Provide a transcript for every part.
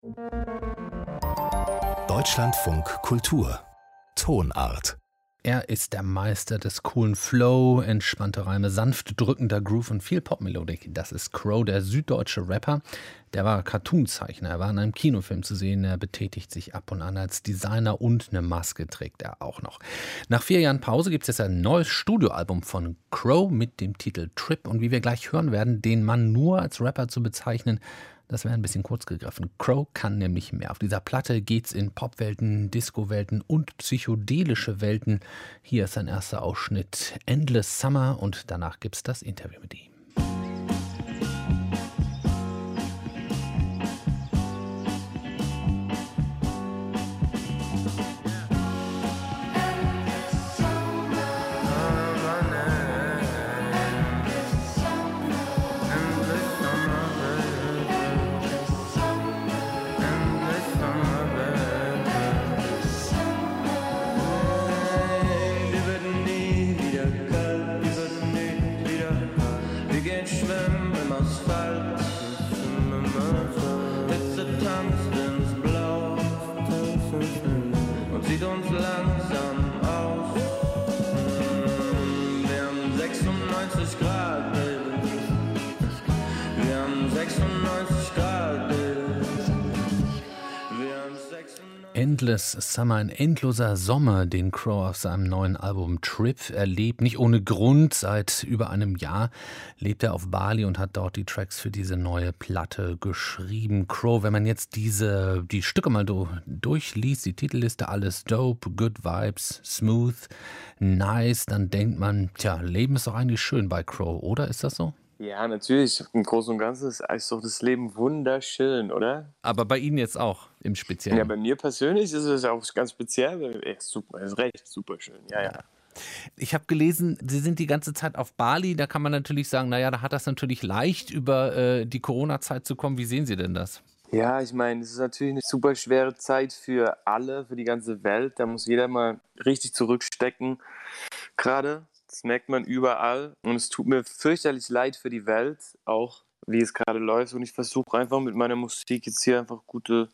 Deutschlandfunk Kultur Tonart. Er ist der Meister des coolen Flow, entspannte Reime, sanft drückender Groove und viel Popmelodik. Das ist Crow, der süddeutsche Rapper. Der war Cartoonzeichner, er war in einem Kinofilm zu sehen. Er betätigt sich ab und an als Designer und eine Maske trägt er auch noch. Nach 4 Jahren Pause gibt es jetzt ein neues Studioalbum von Crow mit dem Titel Trip. Und wie wir gleich hören werden, den Mann nur als Rapper zu bezeichnen, das wäre ein bisschen kurz gegriffen. Crow kann nämlich mehr. Auf dieser Platte geht's in Popwelten, Disco-Welten und psychedelische Welten. Hier ist sein erster Ausschnitt, Endless Summer, und danach gibt's das Interview mit ihm. Endless Summer, ein endloser Sommer, den Crow auf seinem neuen Album Trip erlebt. Nicht ohne Grund, seit über einem Jahr lebt er auf Bali und hat dort die Tracks für diese neue Platte geschrieben. Crow, wenn man jetzt die Stücke mal durchliest, die Titelliste, alles dope, good vibes, smooth, nice, dann denkt man, tja, Leben ist doch eigentlich schön bei Crow, oder? Ist das so? Ja, natürlich. Im Großen und Ganzen ist doch das Leben wunderschön, oder? Aber bei Ihnen jetzt auch im Speziellen? Ja, bei mir persönlich ist es auch ganz speziell. Super, ist recht super schön. Ja. Ich habe gelesen, Sie sind die ganze Zeit auf Bali. Da kann man natürlich sagen, naja, da hat das natürlich leicht, über die Corona-Zeit zu kommen. Wie sehen Sie denn das? Ja, ich meine, es ist natürlich eine super schwere Zeit für alle, für die ganze Welt. Da muss jeder mal richtig zurückstecken gerade. Das merkt man überall und es tut mir fürchterlich leid für die Welt, auch wie es gerade läuft, und ich versuche einfach mit meiner Musik jetzt hier einfach gute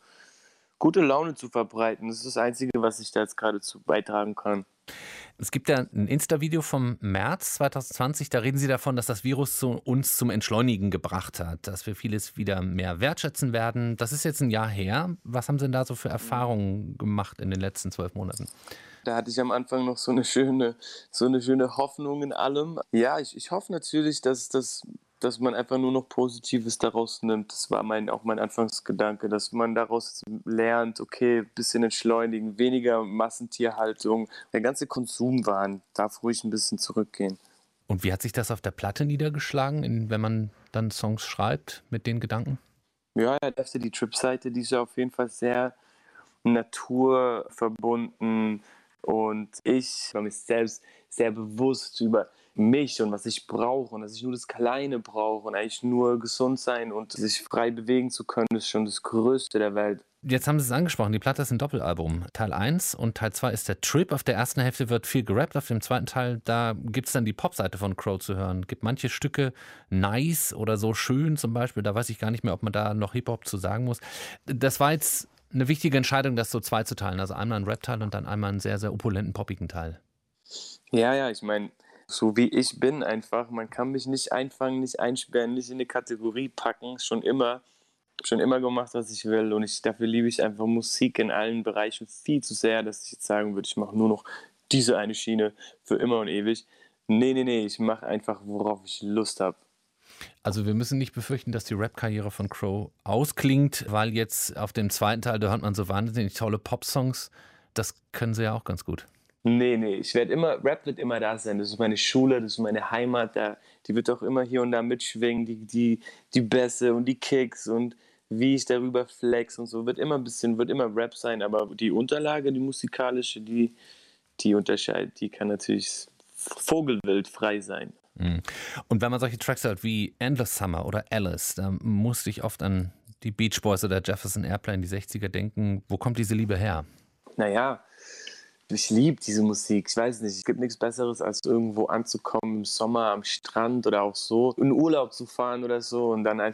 Laune zu verbreiten. Das ist das Einzige, was ich da jetzt gerade zu beitragen kann. Es gibt ja ein Insta-Video vom März 2020, da reden Sie davon, dass das Virus uns zum Entschleunigen gebracht hat, dass wir vieles wieder mehr wertschätzen werden. Das ist jetzt ein Jahr her. Was haben Sie denn da so für Erfahrungen gemacht in den letzten 12 Monaten? Da hatte ich am Anfang noch so eine schöne Hoffnung in allem. Ja, ich hoffe natürlich, dass man einfach nur noch Positives daraus nimmt. Das war auch mein Anfangsgedanke, dass man daraus lernt, okay, ein bisschen entschleunigen, weniger Massentierhaltung. Der ganze Konsumwahn darf ruhig ein bisschen zurückgehen. Und wie hat sich das auf der Platte niedergeschlagen, wenn man dann Songs schreibt mit den Gedanken? Ja, die Trip-Seite, die ist ja auf jeden Fall sehr naturverbunden. Und ich war mir selbst sehr bewusst über mich und was ich brauche und dass ich nur das Kleine brauche und eigentlich nur gesund sein und sich frei bewegen zu können, ist schon das Größte der Welt. Jetzt haben Sie es angesprochen, die Platte ist ein Doppelalbum. Teil 1 und Teil 2 ist der Trip. Auf der ersten Hälfte wird viel gerappt, auf dem zweiten Teil, da gibt es dann die Popseite von Crow zu hören. Gibt manche Stücke nice oder so schön zum Beispiel, da weiß ich gar nicht mehr, ob man da noch Hip-Hop zu sagen muss. Das war jetzt eine wichtige Entscheidung, das so zwei zu teilen. Also einmal einen Rap-Teil und dann einmal einen sehr, sehr opulenten, poppigen Teil. Ja, ich meine, so wie ich bin einfach, man kann mich nicht einfangen, nicht einsperren, nicht in eine Kategorie packen. Schon immer gemacht, was ich will, und dafür liebe ich einfach Musik in allen Bereichen viel zu sehr, dass ich jetzt sagen würde, ich mache nur noch diese eine Schiene für immer und ewig. Nee, ich mache einfach, worauf ich Lust habe. Also wir müssen nicht befürchten, dass die Rap-Karriere von Crow ausklingt, weil jetzt auf dem zweiten Teil, da hört man so wahnsinnig tolle Popsongs. Das können Sie ja auch ganz gut. Nee, Rap wird immer da sein. Das ist meine Schule, das ist meine Heimat. Die wird auch immer hier und da mitschwingen, die Bässe und die Kicks und wie ich darüber flex und so. Wird immer Rap sein, aber die Unterlage, die musikalische, die unterscheidet, die kann natürlich vogelwild frei sein. Und wenn man solche Tracks hört wie Endless Summer oder Alice, da musste ich oft an die Beach Boys oder Jefferson Airplane, die 60er, denken. Wo kommt diese Liebe her? Naja, ich liebe diese Musik. Ich weiß nicht, es gibt nichts Besseres, als irgendwo anzukommen im Sommer am Strand oder auch so, in Urlaub zu fahren oder so und dann einfach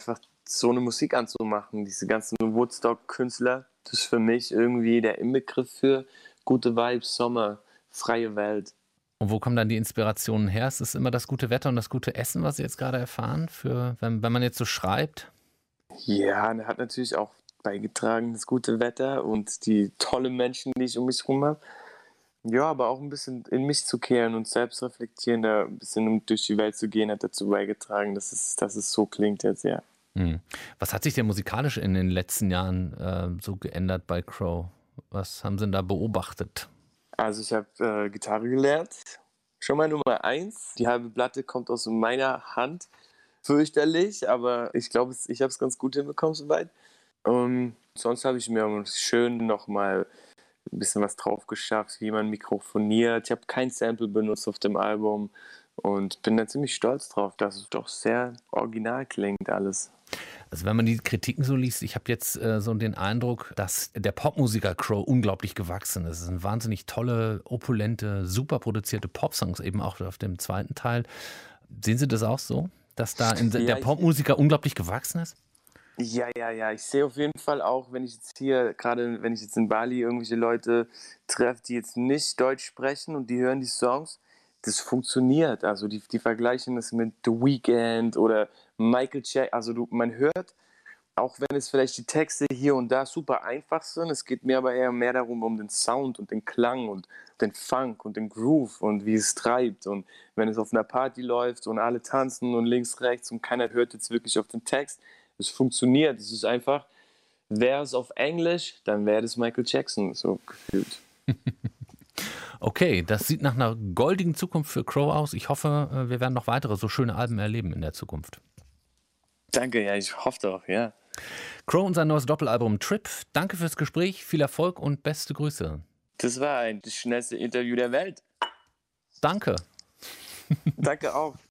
so eine Musik anzumachen. Diese ganzen Woodstock-Künstler, das ist für mich irgendwie der Inbegriff für gute Vibes, Sommer, freie Welt. Und wo kommen dann die Inspirationen her? Ist es immer das gute Wetter und das gute Essen, was Sie jetzt gerade erfahren, wenn man jetzt so schreibt? Ja, und er hat natürlich auch beigetragen, das gute Wetter und die tollen Menschen, die ich um mich herum habe. Ja, aber auch ein bisschen in mich zu kehren und selbst reflektieren, da ein bisschen durch die Welt zu gehen, hat dazu beigetragen, dass es so klingt jetzt, ja. Hm. Was hat sich denn musikalisch in den letzten Jahren so geändert bei Crow? Was haben Sie denn da beobachtet? Also ich habe Gitarre gelernt, schon mal Nummer 1. Die halbe Platte kommt aus meiner Hand, fürchterlich, aber ich glaube, ich habe es ganz gut hinbekommen soweit. Sonst habe ich mir schön nochmal ein bisschen was drauf geschafft, wie man mikrofoniert. Ich habe kein Sample benutzt auf dem Album und bin da ziemlich stolz drauf, dass es doch sehr original klingt alles. Also wenn man die Kritiken so liest, ich habe jetzt so den Eindruck, dass der Popmusiker Crow unglaublich gewachsen ist. Es sind wahnsinnig tolle, opulente, super produzierte Popsongs, eben auch auf dem zweiten Teil. Sehen Sie das auch so, dass da der Popmusiker unglaublich gewachsen ist? Ja. Ich sehe auf jeden Fall auch, wenn ich jetzt hier, gerade wenn ich jetzt in Bali irgendwelche Leute treffe, die jetzt nicht Deutsch sprechen und die hören die Songs, das funktioniert. Also die vergleichen das mit The Weeknd oder Michael Jackson. Also man hört, auch wenn es vielleicht die Texte hier und da super einfach sind, es geht mir aber eher mehr darum, um den Sound und den Klang und den Funk und den Groove und wie es treibt. Und wenn es auf einer Party läuft und alle tanzen und links, rechts und keiner hört jetzt wirklich auf den Text, es funktioniert. Es ist einfach, wäre es auf Englisch, dann wäre das Michael Jackson, so gefühlt. Okay, das sieht nach einer goldigen Zukunft für Crow aus. Ich hoffe, wir werden noch weitere so schöne Alben erleben in der Zukunft. Danke, ja, ich hoffe doch, ja. Crow und sein neues Doppelalbum Trip. Danke fürs Gespräch, viel Erfolg und beste Grüße. Das war das schnellste Interview der Welt. Danke. Danke auch.